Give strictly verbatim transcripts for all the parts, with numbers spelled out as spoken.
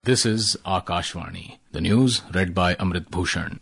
This is Akashvani. The news read by Amrit Bhushan.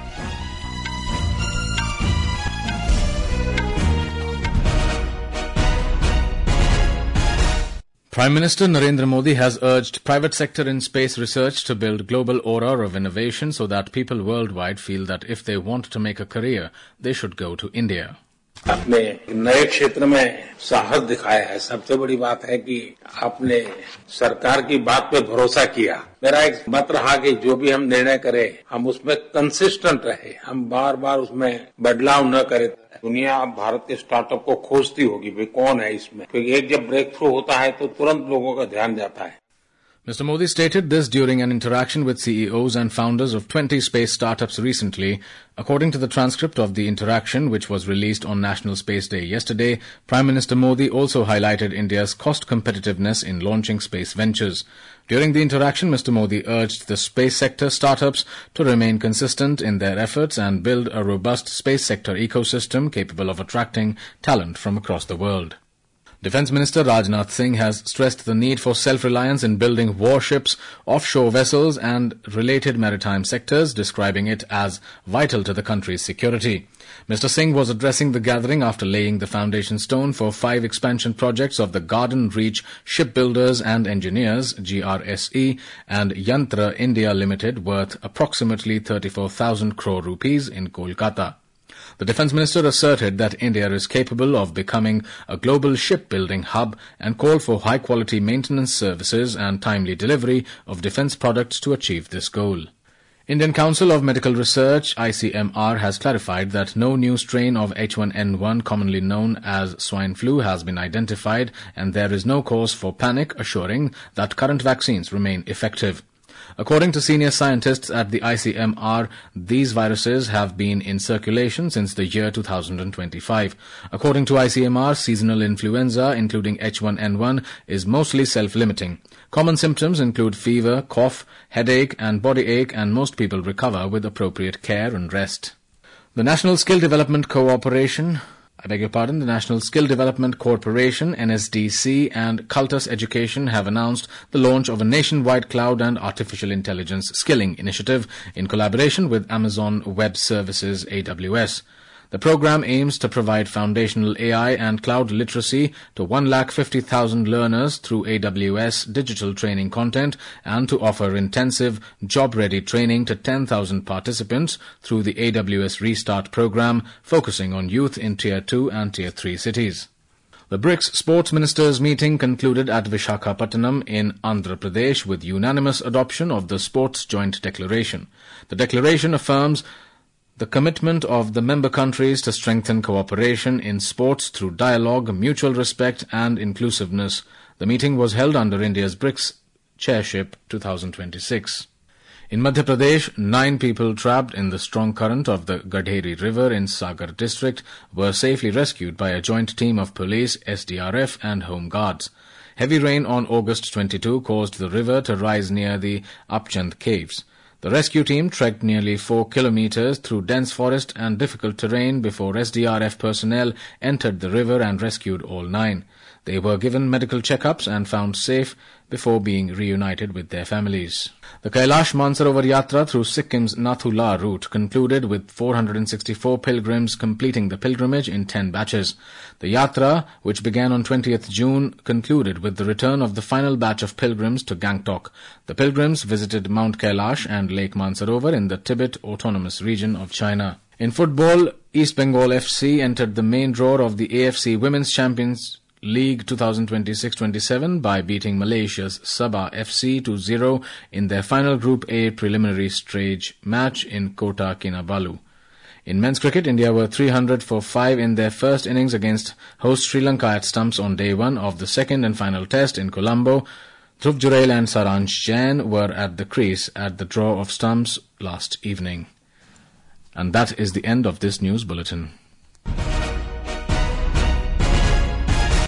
Prime Minister Narendra Modi has urged private sector in space research to build global aura of innovation so that people worldwide feel that if they want to make a career, they should go to India. आपने नए क्षेत्र में साहस दिखाया है। सबसे बड़ी बात है कि आपने सरकार की बात पे भरोसा किया। मेरा एक मत रहा कि जो भी हम निर्णय करें, हम उसमें कंसिस्टेंट रहे, हम बार बार उसमें बदलाव न करें। दुनिया भारत के स्टार्टअप को खोजती होगी, भाई कौन है इसमें, क्योंकि एक जब ब्रेक थ्रू होता है तो तुरंत लोगों का ध्यान जाता है। Mister Modi stated this during an interaction with C E Os and founders of twenty space startups recently. According to the transcript of the interaction, which was released on National Space Day yesterday, Prime Minister Modi also highlighted India's cost competitiveness in launching space ventures. During the interaction, Mister Modi urged the space sector startups to remain consistent in their efforts and build a robust space sector ecosystem capable of attracting talent from across the world. Defence Minister Rajnath Singh has stressed the need for self-reliance in building warships, offshore vessels and related maritime sectors, describing it as vital to the country's security. Mister Singh was addressing the gathering after laying the foundation stone for five expansion projects of the Garden Reach Shipbuilders and Engineers, G R S E, and Yantra India Limited, worth approximately thirty-four thousand crore rupees in Kolkata. The Defence Minister asserted that India is capable of becoming a global shipbuilding hub and called for high-quality maintenance services and timely delivery of defence products to achieve this goal. Indian Council of Medical Research, I C M R, has clarified that no new strain of H one N one, commonly known as swine flu, has been identified and there is no cause for panic, assuring that current vaccines remain effective. According to senior scientists at the I C M R, these viruses have been in circulation since the year two thousand twenty-five. According to I C M R, seasonal influenza, including H one N one, is mostly self-limiting. Common symptoms include fever, cough, headache and body ache, and most people recover with appropriate care and rest. The National Skill Development Cooperation I beg your pardon, the National Skill Development Corporation, N S D C, and Cultus Education have announced the launch of a nationwide cloud and artificial intelligence skilling initiative in collaboration with Amazon Web Services, A W S. The program aims to provide foundational A I and cloud literacy to one lakh fifty thousand learners through A W S digital training content and to offer intensive job-ready training to ten thousand participants through the A W S Restart program, focusing on youth in Tier two and Tier three cities. The BRICS Sports Ministers meeting concluded at Visakhapatnam in Andhra Pradesh with unanimous adoption of the Sports Joint Declaration. The declaration affirms the commitment of the member countries to strengthen cooperation in sports through dialogue, mutual respect and inclusiveness. The meeting was held under India's BRICS Chairship twenty twenty-six. In Madhya Pradesh, nine people trapped in the strong current of the Gadheri River in Sagar district were safely rescued by a joint team of police, S D R F and Home Guards. Heavy rain on August twenty-second caused the river to rise near the Upchand caves. The rescue team trekked nearly four kilometers through dense forest and difficult terrain before S D R F personnel entered the river and rescued all nine. They were given medical checkups and found safe before being reunited with their families. The Kailash Mansarovar Yatra through Sikkim's Nathula route concluded with four hundred sixty-four pilgrims completing the pilgrimage in ten batches. The Yatra, which began on twentieth June, concluded with the return of the final batch of pilgrims to Gangtok. The pilgrims visited Mount Kailash and Lake Mansarovar in the Tibet Autonomous Region of China. In football, East Bengal F C entered the main draw of the A F C Women's Champions League twenty twenty-six twenty-seven by beating Malaysia's Sabah F C two zero in their final Group A preliminary stage match in Kota Kinabalu. In men's cricket, India were three hundred for five in their first innings against host Sri Lanka at stumps on day one of the second and final test in Colombo. Dhruv Jurel and Saransh Jain were at the crease at the draw of stumps last evening. And that is the end of this news bulletin.